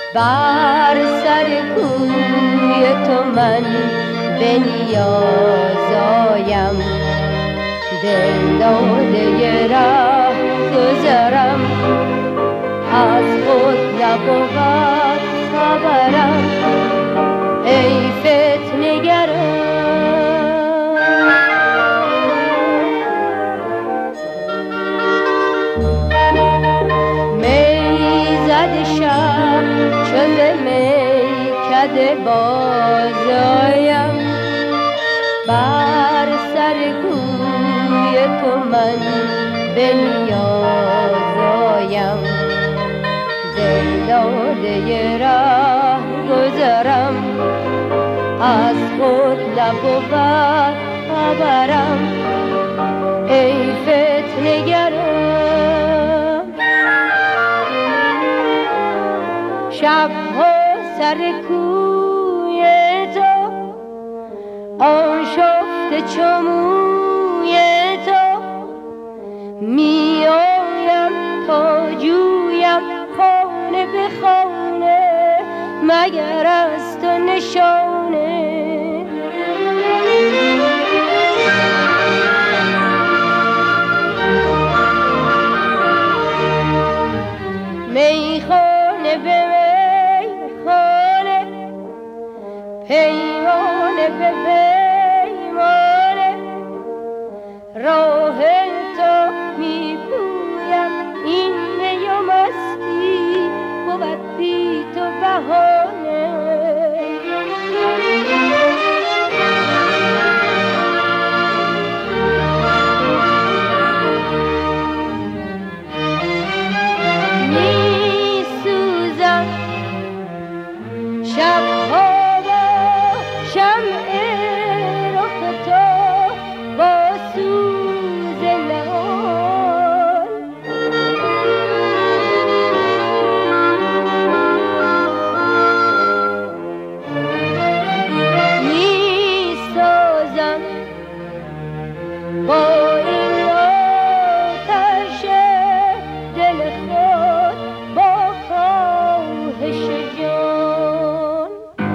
بر سر کوی تو من به نیاز آیم، دل داده ره گذرم، از خود نبود خبرم، ای فتنه‌گرم. میزد شب چو ز میکده باز آیم، بر سر کوی تو من به نیاز آیم، دل داده ره گذرم، از خود نبود خبرم، ای فتنه‌گرم. شب‌ها سر کوی تو آشفته چو موی تو، می آیم تا جویم خانه به خانه، مگر از تو نشانه. میخانه به میخانه، پیمانه به پیمانه، راه تو میپویم، این می و مستی بود بی تو بهانه. میسوزم شبها با شمع رخ تو، با سوز نهان، میسازم با این آتش دل خود با خواهش جان.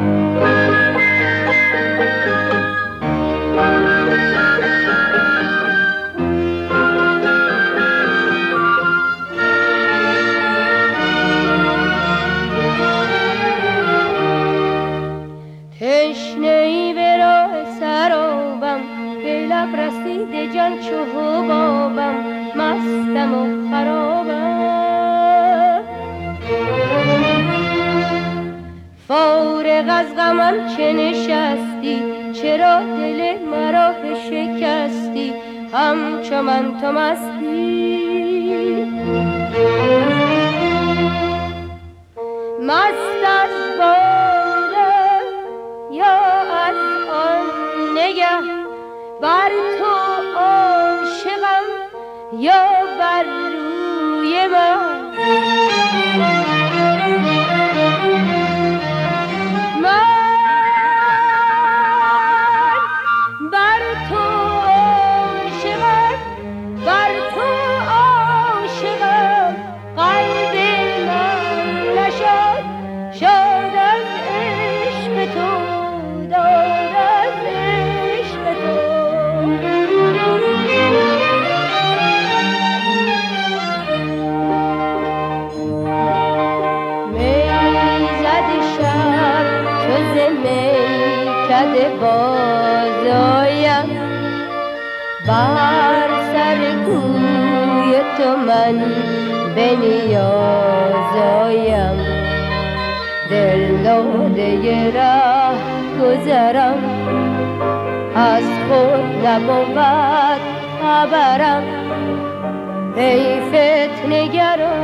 تشنه‌ای به راه سرابم، به لب رسیده جان چو حبابم، مستم و خرابم، فارغ از غمم چه نشستی، چرا دل مرا بشکستی، همچو من تو مستی. مست از باده یا از آن نگه، بر تو عاشقم یا بر روی من. بر تو عاشقم، بر تو عاشقم، قلب من نشد شاد از عشق تو، داد از عشق تو. میزد شب چو ز میکده باز آیم، بر سر کوی تو من به نیاز آیم، دل داده ره گذرم، از خود نبود خبرم، ای فتنه‌گران.